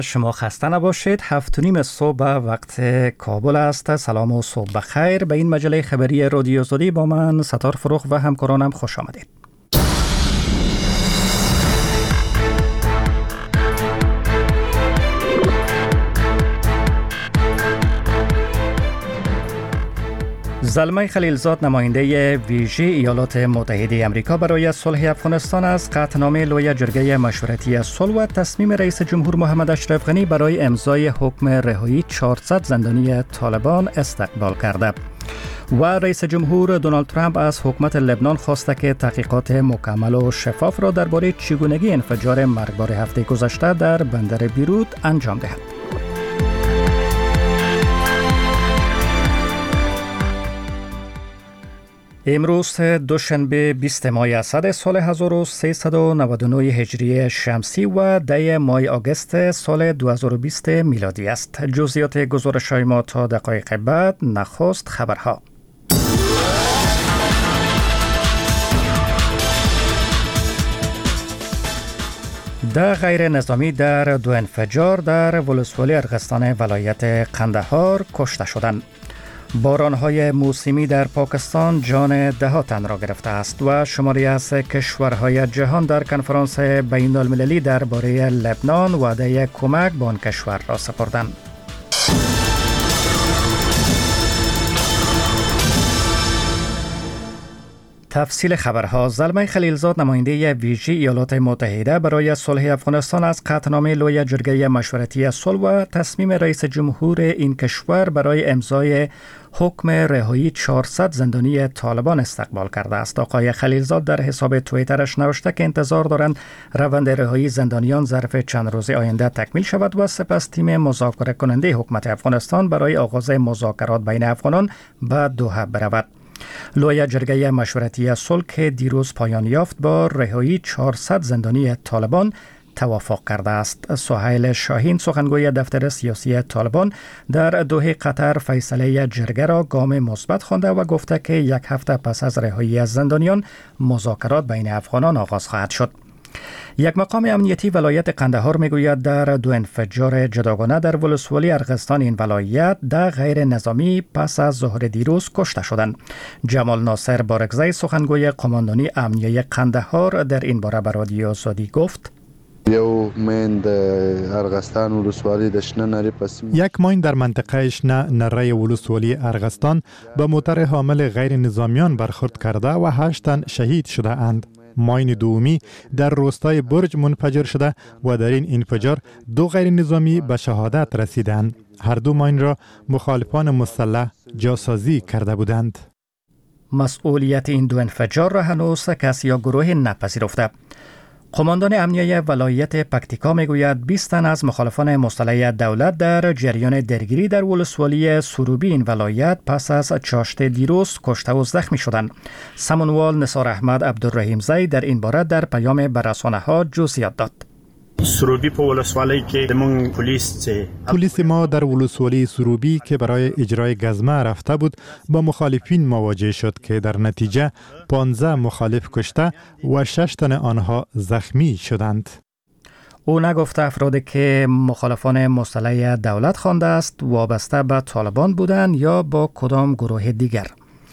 شما خسته نباشید. 7:30 صبح وقت کابل است. سلام و صبح بخیر. به این مجله خبری رادیو آزادی با من ستار فروخ و همکارانم خوش آمدید. زلمه خلیلزاد نماینده ویژه ایالات متحده آمریکا برای صلح افغانستان از قطعنامه لوی جرگه مشورتی صلح و تصمیم رئیس جمهور محمد اشرف غنی برای امضای حکم رهایی 400 زندانی طالبان استقبال کرده و رئیس جمهور دونالد ترامپ از حکومت لبنان خواسته که تحقیقات مکمل و شفاف را درباره چگونگی انفجار مرگبار هفته گذشته در بندر بیروت انجام دهد. امروز دوشنبه 20 ماه اسد سال 1399 هجری شمسی و 10 ماه آگوست سال 2020 میلادی است. جزئیات گزارش‌های ما تا دقایق بعد. نخست خبرها. ده غیر نظامی در دو انفجار در ولسوالی ارغستان ولایت قندهار کشته شدند. باران‌های موسمی در پاکستان جان ده تن را گرفته است و شماری از کشورهای جهان در کنفرانس بین‌المللی درباره لبنان وعده کمک به آن کشور را سپردند. تفصیل خبرها. زلمه خلیلزاد نماینده ویژه ایالات متحده برای صلح افغانستان از قطعنامه لوی جرگه مشورتی صلح و تصمیم رئیس جمهور این کشور برای امضای حکم رهایی 400 زندانی طالبان استقبال کرده است. آقای خلیلزاد در حساب توییترش نوشته که انتظار دارند روند رهایی زندانیان ظرف چند روز آینده تکمیل شود و سپس تیم مذاکره کننده حکومت افغانستان برای آغاز مذاکرات بین افغانان به دوحه برود. لوی جرگه مشورتی صلح که دیروز پایان یافت با رهایی 400 زندانی طالبان توافق کرده است. سهیل شاهین سخنگوی دفتر سیاسی طالبان در دوحه قطر فیصله جرگه را گام مثبت خوانده و گفته که یک هفته پس از رهایی از زندانیان مذاکرات بین افغانان آغاز خواهد شد. یک مقام امنیتی ولایت قندهار میگوید در دو انفجار جداگانه در ولسوالی ارغستان این ولایت 10 غیر نظامی پس از ظهر دیروز کشته شدند. جمال ناصر بارگزی سخنگوی قماندانی امنیه قندهار در این باره به رادیو آزادی گفت: یک ماین در منطقه شنه نره ولسوالی ارغستان به موتر حامل غیر نظامیان برخورد کرده و 8 تن شهید شده اند. ماین دومی در روستای برج منفجر شده و در این انفجار 2 غیر نظامی به شهادت رسیدند. هر دو ماین را مخالفان مسلح جاسازی کرده بودند. مسئولیت این دو انفجار را هنوز کسی یا گروه نپذیرفته. قماندان امنیه ولایت پکتیکا میگوید 20 تن از مخالفان مسلح دولت در جریان درگیری در ولسوالی سروبی این ولایت پس از چاشت دیروز کشته و زخمی شدند. سمنوال نثار احمد عبدالرحیم زی در این باره در پیام به رسانه‌ها جزئیات داد. سروبی په ولسوالی کې موږ پلیس ما در ولسوالی سروبی که برای اجرای گزمه رفته بود با مخالفین مواجه شد که در نتیجه 15 مخالف کشته و 6 تن آنها زخمی شدند. او نگفته افرادی که مخالفان مسلح دولت خوانده است وابسته به طالبان بودند یا با کدام گروه دیگر.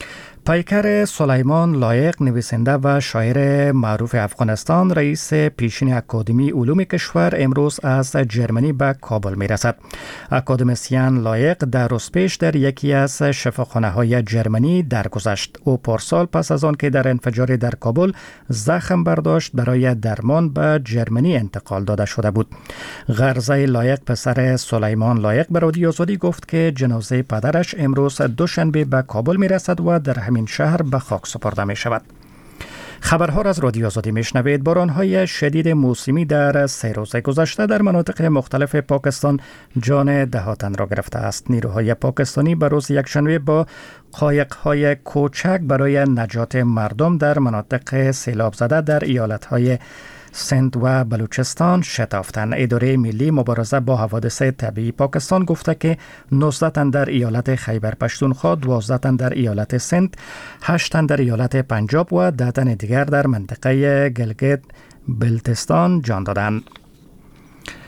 پیکر سلیمان لایق نویسنده و شاعر معروف افغانستان رئیس پیشین اکادمی علوم کشور امروز از جرمنی به کابل می رسد. اکادمیسین لایق در روز پیش در یکی از شفاخانه های جرمنی درگذشت. او پارسال پس از آن که در انفجار در کابل زخم برداشت برای درمان به جرمنی انتقال داده شده بود. غرزه لایق پسر سلیمان لایق به رادیو آزادی گفت که جنازه پدرش امروز دوشنبه به کابل می رسد و در همین شهر به خاک سپرده می شود. خبرها را از رادیو آزادی میشنوید. باران‌های شدید موسمی در 3 روز گذشته در مناطق مختلف پاکستان جان 10 تن را گرفته است. نیروهای پاکستانی به روز یکشنبه با قایق‌های کوچک برای نجات مردم در مناطق سیلاب زده در ایالت‌های سند و بلوچستان شتافتند. اداره ملی مبارزه با حوادث طبیعی پاکستان گفته که 19 تن در ایالت خیبر پختونخوا، 12 تن در ایالت سند، 8 تن در ایالت پنجاب و 10 تن دیگر در منطقه گلگت بلتستان جان دادند.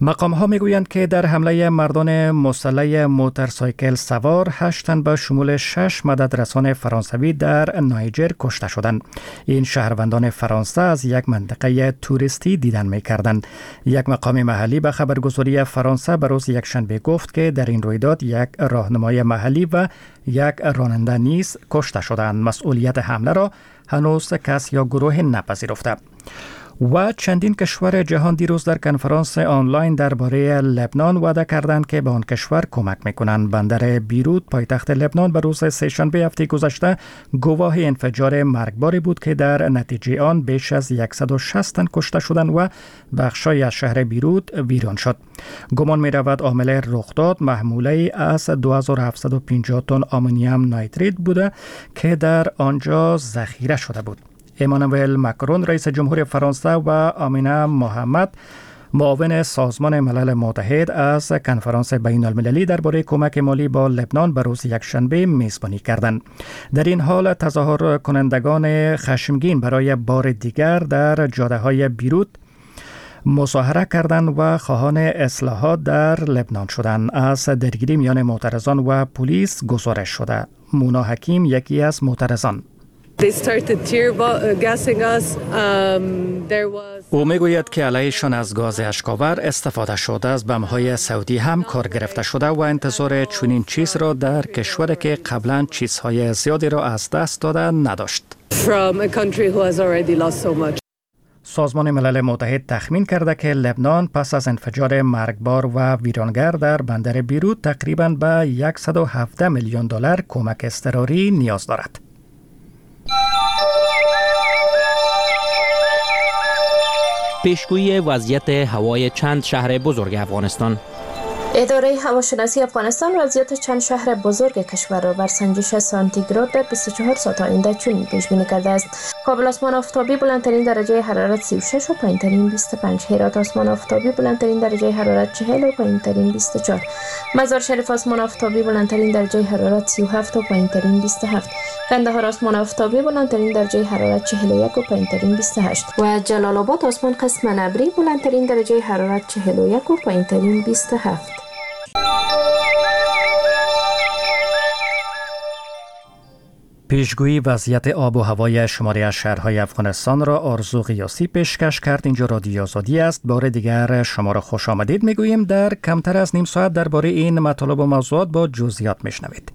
مقام ها میگویند که در حمله مردان مسلح موتورسایکل سوار 8 تن به شمول 6 مددرسان فرانسوی در نایجر کشته شدند. این شهروندان فرانسه از یک منطقه توریستی دیدن میکردند. یک مقام محلی به خبرگزاری فرانسه به روز یکشنبه گفت که در این رویداد یک راهنمای محلی و یک راننده نیز کشته شدند. مسئولیت حمله را هنوز کس یا گروه نپذیرفته. و چندین کشور جهان دیروز در کنفرانس آنلاین درباره لبنان وعده کردند که به آن کشور کمک میکنند. بندر بیروت پایتخت لبنان به روز سه‌شنبه هفته گذشته گواه انفجار مرگباری بود که در نتیجه آن بیش از 160 تن کشته شدند و بخشای از شهر بیروت ویران شد. گمان می رود عامل رخ داد محموله از 2750 تن آمونیوم نایتریت بوده که در آنجا ذخیره شده بود. امانوئل ماکرون رئیس جمهور فرانسه و آمینه محمد معاون سازمان ملل متحد از کنفرانس بین المللی درباره کمک مالی با لبنان به روز یکشنبه میزبانی کردند. در این حال تظاهر کنندگان خشمگین برای بار دیگر در جاده‌های بیروت مظاهره کردند و خواهان اصلاحات در لبنان شدند. از درگیری میان معترضان و پلیس گزارش شده. مونا حکیم یکی از معترضان. او میگوید که علیشان از گاز اشکاور استفاده شده، از بم‌های صوتی هم کار گرفته شده و انتظار چنین چیز را در کشوری که قبلا چیزهای زیادی را از دست داده نداشت. سازمان ملل متحد تخمین کرده که لبنان پس از انفجار مرگبار و ویرانگر در بندر بیروت تقریباً به $117 میلیون کمک اضطراری نیاز دارد. پیشگویی وضعیت هوای چند شهر بزرگ افغانستان. اداره هواشناسی افغانستان وضعیت چند شهر بزرگ کشور را بر سنجش سانتیگراد در 24 ساعت آینده چنین پیش بینی کرده است: کابل آسمان آفتابی بلندترین درجه حرارت 36 و پایینترین 25، هرات آسمان آفتابی بلندترین درجه حرارت 40 و پایینترین 24، مزار شریف آسمان آفتابی بلندترین درجه حرارت 37 و پایینترین 27، قندهار آسمان آفتابی بلندترین درجه حرارت 41 و پایینترین 28 و جلال آباد آسمان قسم ابری بلندترین درجه حرارت 41 و پایینترین 27. پیشگویی وضعیت آب و هوای شماری از شهرهای افغانستان را آرزو قیاسی پیشکش کرد. اینجا رادیو آزادی است. بار دیگر شما را خوش آمدید میگوییم. در کمتر از نیم ساعت درباره این مطالب و موضوعات با جزئیات میشنوید.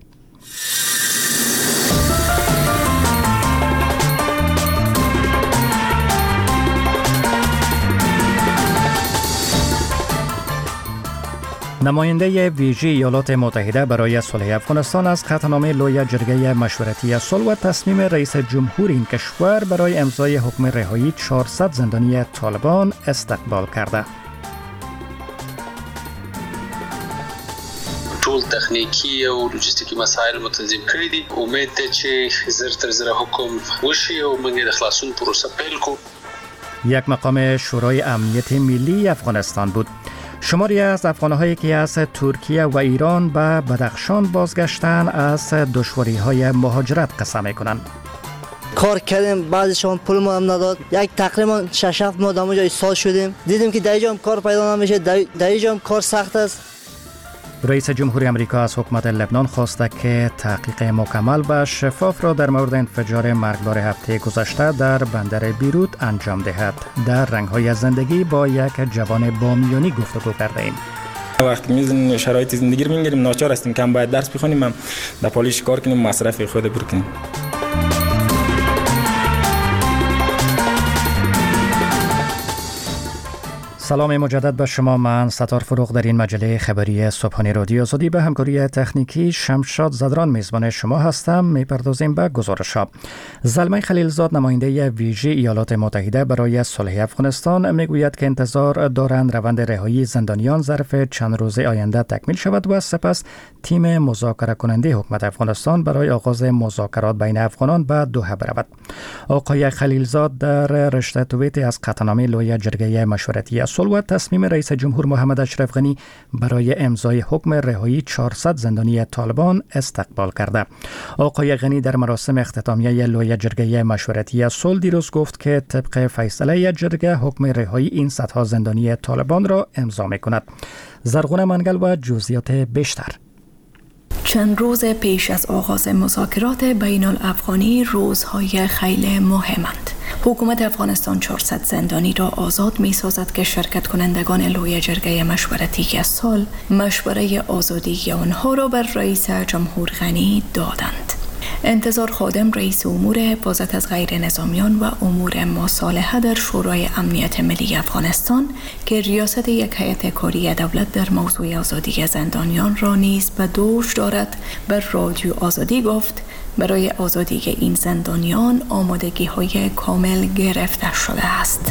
نماینده ویژه ایالات متحده برای صلح افغانستان از قطعنامه لوی جرگه مشورتی صلح و تصمیم رئیس جمهور این کشور برای امضای حکم رهایی 400 زندانی طالبان استقبال کرده. ټول تخنیکی او لوجستیکی مسایل متنظیم کړی دي. امید ده چې زر تر زر حکم وشي او موږ د خلاصون پروسه پیل کو. یک مقام شورای امنیت ملی افغانستان بود. شماری از افغان‌هایی که از ترکیه و ایران به بدخشان بازگشتن از دشواری‌های مهاجرت قصه می‌کنند. کار کردیم، بعضیشون پول ما هم نداد. یک تقریبا 6-7 ماه در اونجا ایستاد شدیم. دیدیم که در اینجا هم کار پیدا نمیشه، در اینجا هم کار سخت است. رئیس جمهوری آمریکا از حکومت لبنان خواسته که تحقیق مکمل و شفاف را در مورد انفجار مرگبار هفته گذشته در بندر بیروت انجام دهد. در رنگ‌های زندگی با یک جوان بامیانی گفتگو کرده ایم. وقتی میزنیم شرایط زندگی رو میگیریم، ناچار هستیم که هم باید درس بخونیم، هم در پالیش کار کنیم، مصرف خود بکنیم. سلام مجدد به شما. من ستار فروغ در این مجله خبری صبحانه رادیو آزادی به همکاری تکنیکی شمشاد زدران میزبان شما هستم. میپردازیم به گزارش‌ها. زلمه خلیلزاد نماینده ویژه ایالات متحده برای صلح افغانستان میگوید که انتظار دارند روند رهایی زندانیان ظرف چند روز آینده تکمیل شود و سپس تیم مذاکره کننده حکومت افغانستان برای آغاز مذاکرات بین افغانان به دوحه برود. آقای خلیلزاد در رشته توییتی از قطعنامه لوی جرگه مشورتی صلح و تصمیم رئیس جمهور محمد اشرف غنی برای امضای حکم رهایی 400 زندانی طالبان استقبال کرده. آقای غنی در مراسم اختتامیه لوی جرگه مشورتی صلح دیروز گفت که طبق فیصله جرگه حکم رهایی این صدها زندانی طالبان را امضا می‌کند. زرغونه منگل و جزئیات بیشتر. چند روز پیش از آغاز مذاکرات بین الافغانی روزهای خیلی مهمند. حکومت افغانستان 400 زندانی را آزاد می سازد که شرکت کنندگان لوی جرگه مشورتی صلح مشوره آزادی آنها را بر رئیس جمهور غنی دادند. انتظار خادم رئیس امور حفاظت از غیر نظامیان و امور مصالحه در شورای امنیت ملی افغانستان که ریاست یک هیئت کاری دولت در موضوع آزادی زندانیان را نیز به دوش دارد، بر رادیو آزادی گفت برای آزادی این زندانیان آمادگی های کامل گرفته شده است.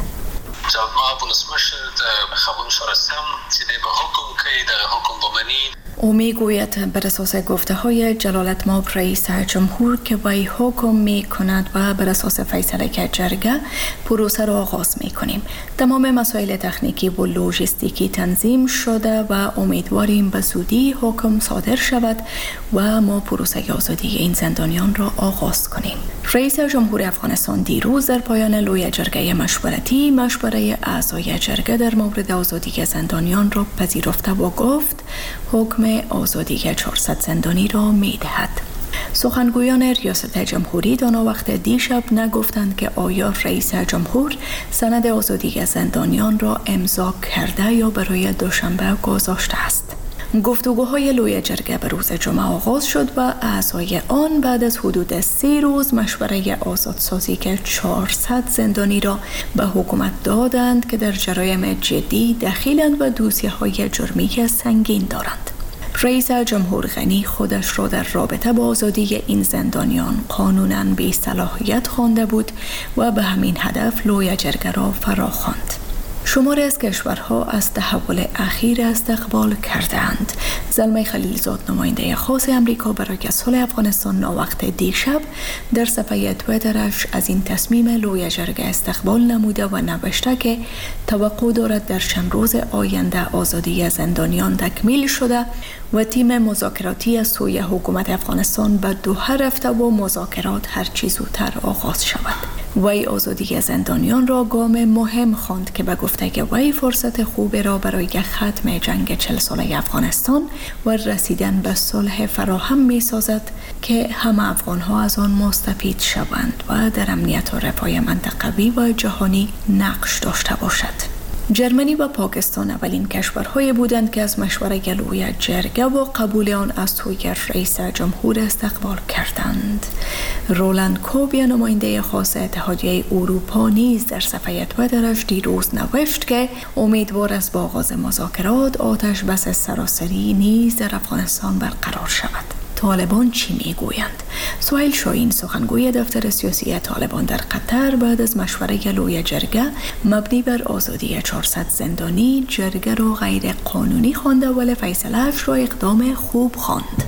او می گوید بر اساس گفته های جلالت مآب رئیس جمهور که وی حکم می کند و بر اساس فیصله که جرگه پروسه را آغاز می کنیم. تمام مسائل تکنیکی و لوجستیکی تنظیم شده و امیدواریم به زودی حکم صادر شود و ما پروسه آزادی این زندانیان را آغاز کنیم. رئیس جمهور افغانستان دیروز در پایان لوی جرگه مشورتی مشوره اعضای جرگه در مورد آزادی زندانیان را پذیرفته و گفت حکم آزادی 400 زندانی را می دهد. سخنگویان ریاست جمهوری تا وقت دیشب نگفتند که آیا رئیس جمهور سند آزادی زندانیان را امضا کرده یا برای دوشنبه گذاشته است. گفتگوهای لوی جرگه به روز جمعه آغاز شد و اعضای آن بعد از حدود 3 روز مشوره آزادسازی که 400 زندانی را به حکومت دادند که در جرایم جدی دخیلند و دوسیه‌های جرمی سنگین دارند. رئیس جمهور غنی خودش را در رابطه با آزادی این زندانیان قانوناً بی صلاحیت خوانده بود و به همین هدف لوی جرگه را فراخواند. شماری از کشورها از تحول اخیر استقبال کردند. زلمه خلیلزاد نماینده خاص امریکا برای صلح افغانستان ناوقت دیشب در صفحه تویترش از این تصمیم لوی جرگه استقبال نموده و نوشته که توقع دارد در چند روز آینده آزادی زندانیان تکمیل شده و تیم مذاکراتی از سوی حکومت افغانستان به دوحه رفته و مذاکرات هرچی زودتر آغاز شود. وی آزادی زندانیان را گام مهم خواند که به گفته وی فرصت خوبی را برای ختم جنگ 40 ساله افغانستان و رسیدن به صلح فراهم می سازد که همه افغانها از آن مستفید شوند و در امنیت و رفاه منطقوی و جهانی نقش داشته باشد. جرمنی و پاکستان اولین کشورهای بودند که از مشوره لوی جرگه و قبول آن از سوی رئیس جمهور استقبال کردند. رولند کوبیا نماینده خاص اتحادیه اروپا نیز در صفحه تویترش دیروز نوشت که امیدوار است با آغاز مذاکرات آتش بس سراسری نیز در افغانستان برقرار شود. طالبان چی میگویند؟ سهیل شاهین سخنگوی دفتر سیاسی طالبان در قطر بعد از مشوره لوی جرگه مبنی بر آزادی 400 زندانی جرگه را غیر قانونی خوانده ولی فیصله‌اش را اقدام خوب خواند.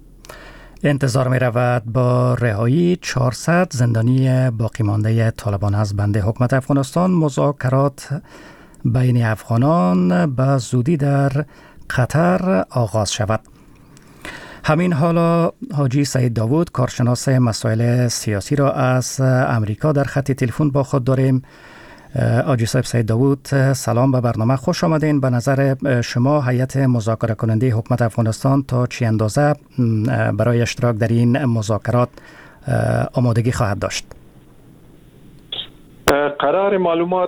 انتظار می رود با رهایی 400 زندانی باقی مانده طالبان از بند حکومت افغانستان مذاکرات بین افغانان به زودی در قطر آغاز شود. همین حالا حاجی سعید داوود کارشناس مسائل سیاسی را از امریکا در خط تلفن با خود داریم. حاجی صاحب سعید داوود سلام به برنامه، خوش آمدین. به نظر شما هیئت مذاکره کننده حکومت افغانستان تا چه اندازه برای اشتراک در این مذاکرات آمادگی خواهد داشت؟ قرار معلومات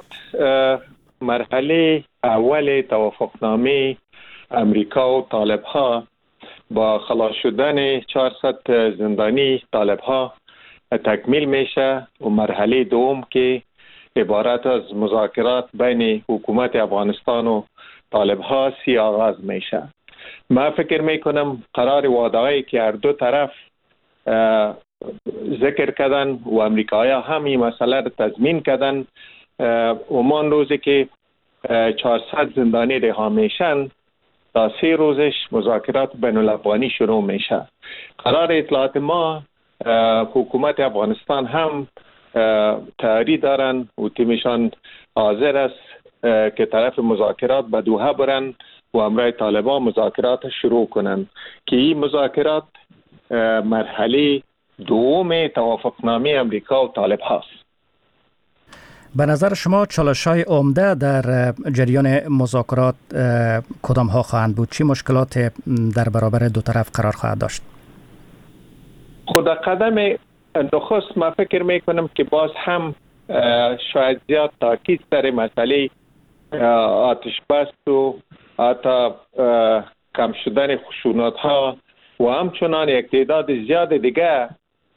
مرحله اول توافقنامه امریکا و طالب‌ها با خلاص شدن 400 زندانی طالب‌ها تکمیل میشه و مرحله دوم که عبارت از مذاکرات بین حکومت افغانستان و طالب‌ها آغاز میشه. من فکر میکنم قرار وعده‌ای که هر دو طرف ذکر کردن و امریکایی‌ها هم این مسئله را تضمین کردن، امان روزی که 400 زندانی رها میشن تا 3 روزش مذاکرات بین الافغانی شروع میشه. قرار اطلاعات ما حکومت افغانستان هم تیاری دارن و تیمشان حاضر است که طرف مذاکرات به دوحه برن و همراه طالبان مذاکرات شروع کنند که این مذاکرات مرحله دوم توافقنامه امریکا و طالب هاست. به نظر شما چالش‌های عمده در جریان مذاکرات کدام ها خواهند بود؟ چی مشکلات در برابر دو طرف قرار خواهد داشت؟ خود قدم نخست ما فکر میکنم که باز هم شاید زیاد تاکید سر مسئله آتش بس و حتی کم شدن خشونت ها و همچنان یک تعداد زیاد دیگه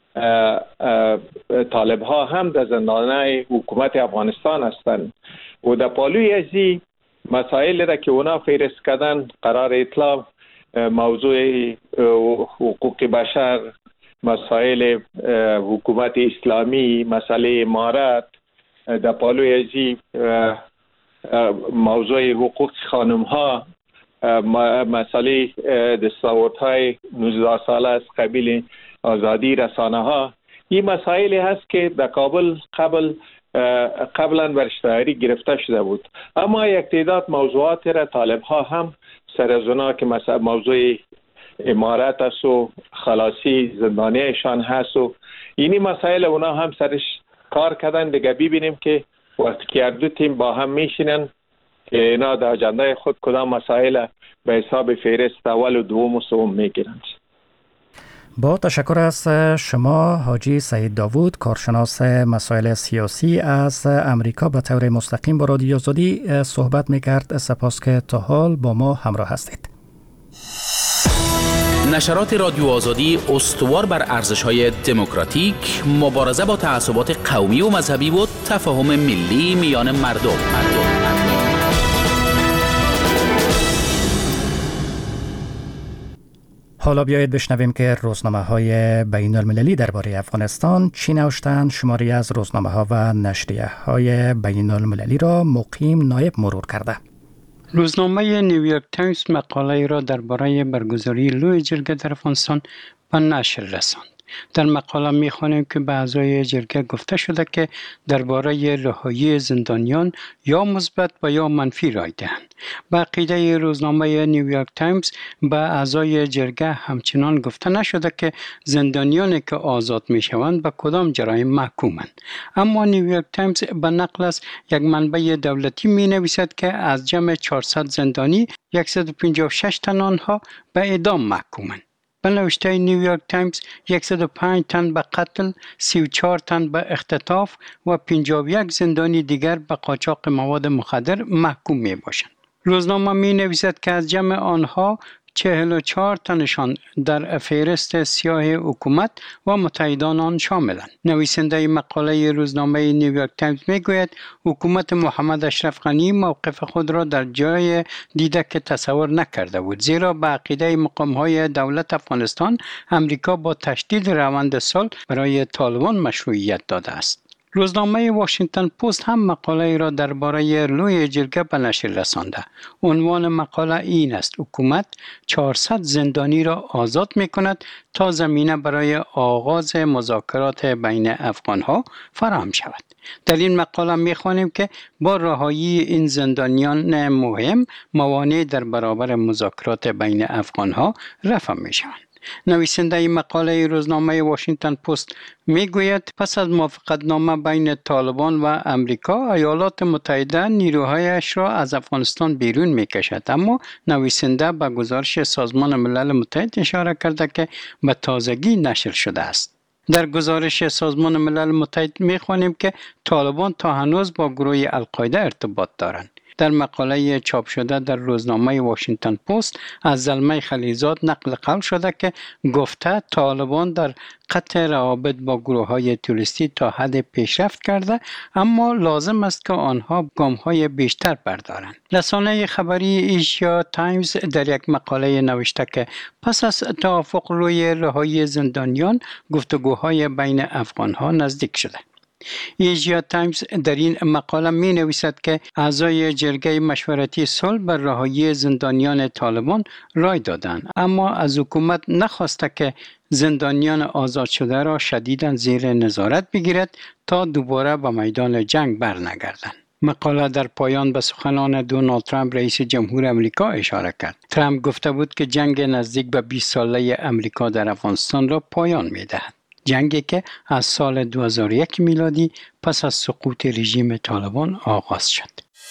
طالب ها هم در زندانهای حکومت افغانستان هستند و در پالوی ازی مسائل را که اونا فهرست کردن قرار اطلاع موضوع حقوق بشر، مسائل حکومت اسلامی، مسئله امارت، در پالوی ازی موضوع حقوق خانم ها، مسئله دستاوردهای 19 ساله از قبیل آزادی رسانه ها، این مسائل هست که در کابل قبلا بر اشتهاری گرفته شده بود، اما یک تعداد موضوعات را طالب ها هم سر از اونا که مثلا موضوع امارت است و خلاصی زندانیشان هست و اینی مسائل اونا هم سرش کار کردن. دیگه ببینیم که وقتی که دو تیم با هم میشینن که اینا در اجنده خود کدام مسائل به حساب فهرست اول و دوم و سوم میگیرند. با تشکر از شما حاجی سعید داوود، کارشناس مسائل سیاسی از امریکا، به طور مستقیم با رادیو آزادی صحبت میکرد. سپاس که تا حال با ما همراه هستید. نشرات رادیو آزادی استوار بر ارزش‌های دموکراتیک، مبارزه با تعصبات قومی و مذهبی و تفاهم ملی میان مردم. حالا بیایید بشنویم که روزنامه‌های بین‌المللی درباره افغانستان چی نوشتند. شماری از روزنامه‌ها و نشریه‌های بین‌المللی را مقیم نایب مرور کرده. روزنامه نیویورک تایمز مقاله را درباره برگزاری لوی جرگه در افغانستان به نشر رساند. در مقاله می‌خوانیم که به اعضای جرگه گفته شده که درباره رهایی زندانیان یا مثبت و یا منفی رای دهند. به عقیده روزنامه نیویورک تایمز به اعضای جرگه همچنان گفته نشده که زندانیانی که آزاد می‌شوند به کدام جرایم محکومند. اما نیویورک تایمز به نقل از یک منبع دولتی می‌نویسد که از جمع 400 زندانی 156 تن آنها به اعدام محکومند. به نوشته نیویورک تایمز 105 تن به قتل، 34 تن به اختطاف و 51 زندانی دیگر به قاچاق مواد مخدر محکوم می باشند. روزنامه می نویسد که از جمع آنها 44 تنشان در فهرست سیاه حکومت و متحدان آن شاملند. نویسنده مقاله روزنامه نیویورک تایمز میگوید حکومت محمد اشرف غنی موقف خود را در جای دیده که تصور نکرده بود، زیرا به عقیده مقام‌های دولت افغانستان امریکا با تشدید روند صلح برای طالبان مشروعیت داده است. روزنامه واشنگتن پست هم مقاله را درباره لوی جرگه به نشر رسانده. عنوان مقاله این است: حکومت 400 زندانی را آزاد می کند تا زمینه برای آغاز مذاکرات بین افغانها فراهم شود. در این مقاله می خوانیم که با رهایی این زندانیان مهم موانع در برابر مذاکرات بین افغانها رفع می شوند. نویسنده مقاله روزنامه واشنگتن پست میگوید پس از موافقتنامه بین طالبان و امریکا، ایالات متحده نیروهایش را از افغانستان بیرون میکشد، اما نویسنده به گزارش سازمان ملل متحد اشاره کرده که به تازگی نشر شده است. در گزارش سازمان ملل متحد میخوانیم که طالبان تا هنوز با گروه القاعده ارتباط دارند. در مقاله چاپ شده در روزنامه واشنگتن پست از زلمه خلیزاد نقل قول شده که گفته طالبان در قطع روابط با گروه‌های توریستی تا حد پیشرفت کرده، اما لازم است که آنها گام‌های بیشتر بردارند. رسانه خبری ایشیا تایمز در یک مقاله نوشته که پس از توافق روی رهایی زندانیان، گفتگوهای بین افغان‌ها نزدیک شده. ایشیا تایمز در این مقاله می نویسد که اعضای جرگه مشورتی صلح بر رهایی زندانیان طالبان رای دادند، اما از حکومت نخواسته که زندانیان آزاد شده را شدیداً زیر نظارت بگیرد تا دوباره به میدان جنگ برنگردند. مقاله در پایان به سخنان دونالد ترامپ رئیس جمهور امریکا اشاره کرد. ترامپ گفته بود که جنگ نزدیک به 20 ساله امریکا در افغانستان را پایان می‌دهد. جنگی که از سال 2001 میلادی پس از سقوط رژیم طالبان آغاز شد.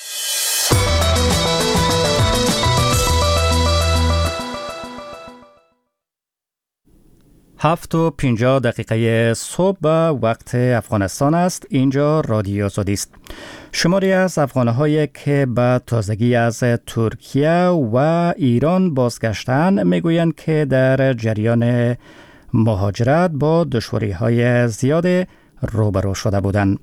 7:50 صبح وقت افغانستان است. اینجا رادیو آزادی است. شماری از افغان‌هایی که به تازگی از ترکیه و ایران بازگشتند میگویند که در جریان مهاجرت با دشواری‌های زیاد روبرو شده بودند.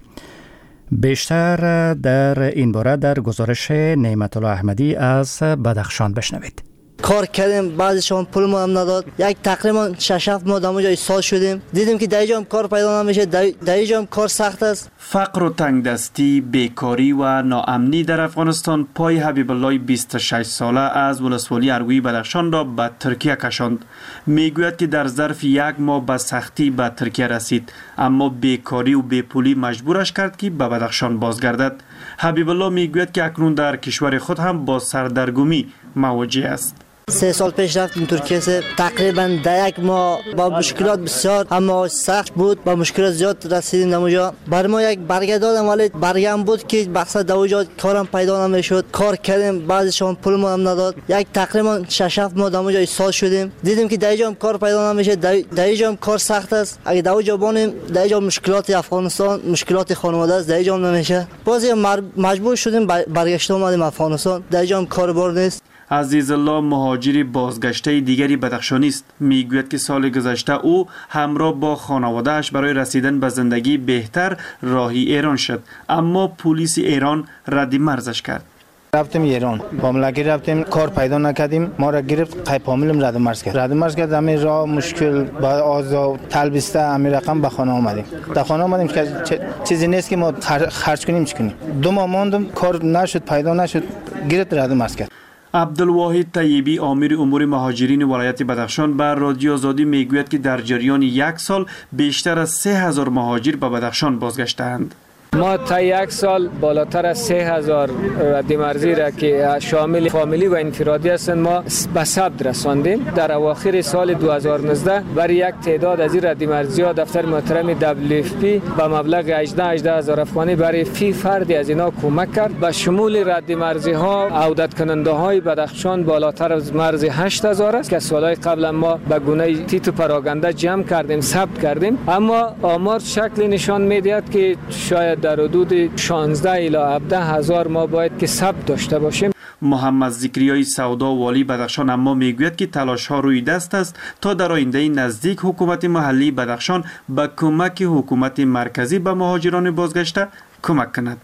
بیشتر در این باره در گزارش نعمت الله احمدی از بدخشان بشنوید. کار کردیم، بعضیشون پول ما هم نداد. یک تقریبا 6-7 ماه دامو جای سال شدیم. دیدیم که در اینجا هم کار پیدا نمیشه، در اینجا هم کار سخت است. فقر و تنگدستی، بیکاری و ناامنی در افغانستان پای حبیب الله 26 ساله از ولسوالی اروی بدخشان را به ترکیه کشاند. میگوید که در ظرف 1 ماه به سختی به ترکیه رسید، اما بیکاری و بیپولی مجبورش کرد که به بدخشان بازگردد. حبیب الله میگوید که اکنون در کشور خود هم با سردرگمی مواجه است. 3 سال پیش رفتیم ترکیه تقریبا در 1 ماه با مشکلات بسیار، اما سخت بود، با مشکلات زیاد رسیدیم اونجا. بر ما یک برگه دادن ولی برگه هم بود که مقصد اونجا کارم پیدا نمیشد. کار کردیم، بعضیشون پول ما هم نداد. یک تقریبا 6-7 ماه اونجا سال شدیم. دیدیم که در اینجا هم کار پیدا نمیشه، در اینجا هم کار سخت است. اگه در اونجا بانیم، در اینجا مشکلات افغانستان، مشکلات خانواده است، در اینجا هم نمیشه. بازی مجبور شدیم برگشت اومدیم افغانستان. در اینجا هم کاربار نیست. عزیز الله مهاجری بازگشته دیگری بدخشانی است. میگوید که سال گذشته او همراه با خانواده‌اش برای رسیدن به زندگی بهتر راهی ایران شد، اما پلیس ایران رد مرزش کرد. رفتیم ایران، معاملگی رفتیم، کار پیدا نکردیم، ما را گرفت، قیب حاملم رد مرز کرد. همین راه مشکل با آزا تلبیسته همین رقم به خانه آمدیم. در خانه آمدیم که چیزی نیست که ما خرج کنیم چی کنیم. 2 ماه ماندم، کار نشد، پیدا نشد، گرفت رد مرز کرد. عبدالواحد طیبی امیر امور مهاجرین ولایت بدخشان به رادیو آزادی میگوید که در جریان 1 سال بیشتر از 3000 مهاجر به بدخشان بازگشتند. ما تا 1 سال بالاتر از 3000 رد مرزی را که شامل فامیلی و انفرادی هستند ما به ثبت رساندیم. در اواخر سال 2019 برای یک تعداد از این رد مرزی ها دفتر محترم WFP به مبلغ 18000 افغانی برای فی فردی از اینا کمک کرد. به شمول رد مرزی ها عودت کننده های بدخشان بالاتر از مرز 8000 است که سالهای قبل ما به گونه تیتو پراگنده جمع کردیم، ثبت کردیم، اما آمار شکل نشان میدهد که شاید در حدود 16 الی 17 هزار ما باید که ثبت داشته باشیم. محمد ذکریای سودا والی بدخشان اما میگوید که تلاش ها روی دست است تا در آینده نزدیک حکومت محلی بدخشان به کمک حکومت مرکزی به مهاجران بازگشته کمک کند.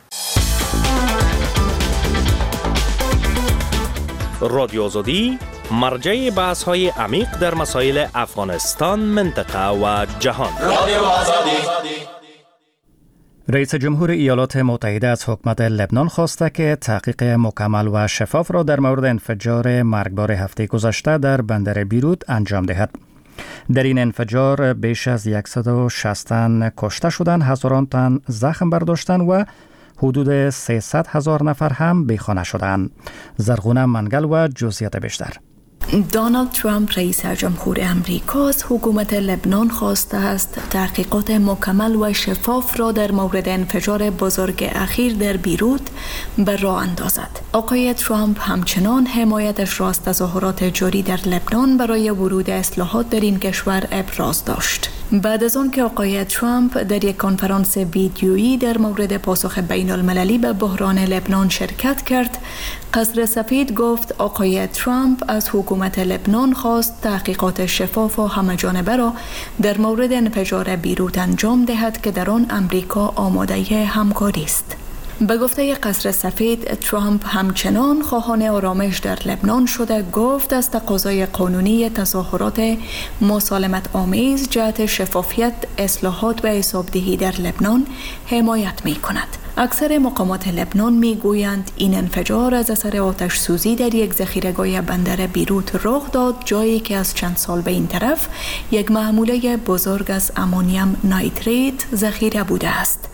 رادیو آزادی مرجع بحث های عمیق در مسائل افغانستان، منطقه و جهان. رادیو آزادی. رئیس جمهور ایالات متحده از حکومت لبنان خواسته که تحقیق مکمل و شفاف را در مورد انفجار مرگبار هفته گذشته در بندر بیروت انجام دهد. در این انفجار بیش از 160 تن کشته شدند، هزاران تن زخم برداشتند و حدود 300,000 نفر هم بیخانه شدند. زرغونه منگل و جزئیات بیشتر. دونالد ترامپ رئیس جمهور امریکا از حکومت لبنان خواسته است تحقیقات مکمل و شفاف را در مورد انفجار بزرگ اخیر در بیروت به راه اندازد. آقای ترامپ همچنان حمایتش را از تظاهرات جاری در لبنان برای ورود اصلاحات در این کشور ابراز داشت. بعد از آن که آقای ترامپ در یک کنفرانس ویدیویی در مورد پاسخ بین المللی به بحران لبنان شرکت کرد، قصر سفید گفت آقای ترامپ از حکومت لبنان خواست تحقیقات شفاف و همه‌جانبه را در مورد انفجار بیروت انجام دهد که در آن امریکا آماده همکاری است. به گفته قصر سفید، ترامپ همچنان خواهان آرامش در لبنان شده گفت از تقاضای قانونی تظاهرات مسالمت آمیز جهت شفافیت، اصلاحات و حسابدهی در لبنان حمایت می کند. اکثر مقامات لبنان می گویند این انفجار از اثر آتش سوزی در یک ذخیره‌گاه بندر بیروت رخ داد، جایی که از چند سال به این طرف یک محموله بزرگ از آمونیوم نایتریت ذخیره بوده است.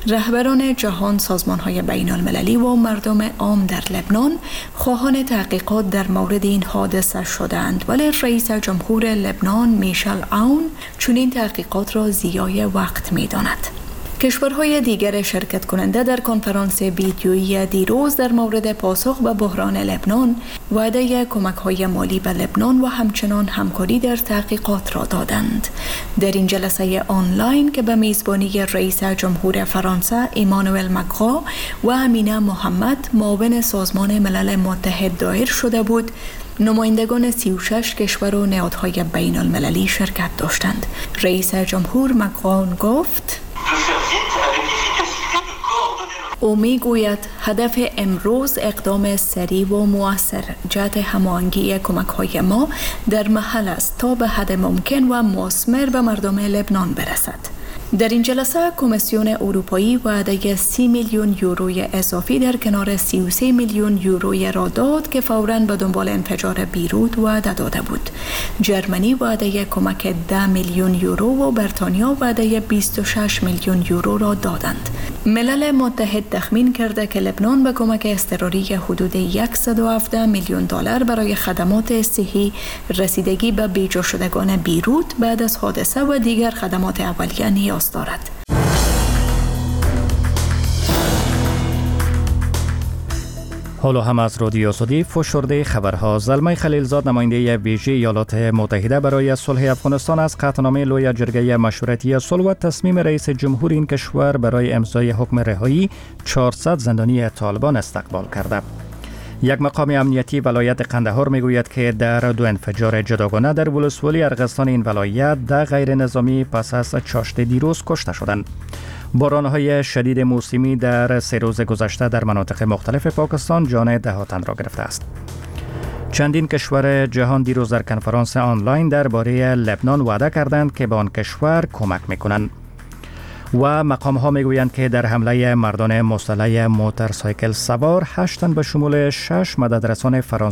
رهبران جهان، سازمان‌های بین‌المللی و مردم عام در لبنان خواهان تحقیقات در مورد این حادثه شدند، ولی رئیس جمهور لبنان میشل عون چنین تحقیقات را ضیاع وقت می‌داند. کشورهای دیگر شرکت کننده در کنفرانس ویدیویی دیروز در مورد پاسخ به بحران لبنان وعده کمک‌های مالی به لبنان و همچنان همکاری در تحقیقات را دادند. در این جلسه آنلاین که به میزبانی رئیس جمهور فرانسه ایمانوئل مکرون و امینه محمد معاون سازمان ملل متحد دایر شده بود، نمایندگان 36 کشور و نهادهای بین المللی شرکت داشتند. رئیس جمهور مکرون گفت: او میگوید هدف امروز اقدام سریع و مؤثر جهت هماهنگی کمک‌های ما در محل است تا به حد ممکن و مثمر به مردم لبنان برسد. در این جلسه کمیسیون اروپایی وعده 30 میلیون یوروی اضافی در کنار 33 میلیون یوروی را داد که فوراً به دنبال انفجار بیروت وعده داده بود. جرمنی وعده کمک 10 میلیون یورو و بریتانیا وعده 26 میلیون یورو را دادند. ملل متحد تخمین کرده که لبنان به کمک اضطراری حدود 117 میلیون دلار برای خدمات صحی، رسیدگی به بیجا شدگان بیروت بعد از حادثه و دیگر خدمات اولیه نیاز دارد. حالا هم از رادیو آزادی فشرده خبرها. زلمه خلیلزاد نماینده ویژه ایالات متحده برای صلح افغانستان از قطعنامه لوی جرگه مشورتی صلح و تصمیم رئیس جمهور این کشور برای امضای حکم رهایی 400 زندانی طالبان استقبال کرده. یک مقام امنیتی ولایت قندهار میگوید که در 2 انفجار جداگانه در ولسوالی ارغستان این ولایت 10 غیر نظامی پس از چاشت دیروز کشته شدند. باران‌های شدید موسمی در 3 روز گذشته در مناطق مختلف پاکستان جان 10 تن را گرفته است. چندین کشور جهان دیروز در کنفرانس آنلاین درباره لبنان وعده کردند که به آن کشور کمک می‌کنند. و مقام‌ها میگویند که در حمله مردان مسلح موتورسایکل سوار 8 تن به شمول 6 مددرسان فرانسوی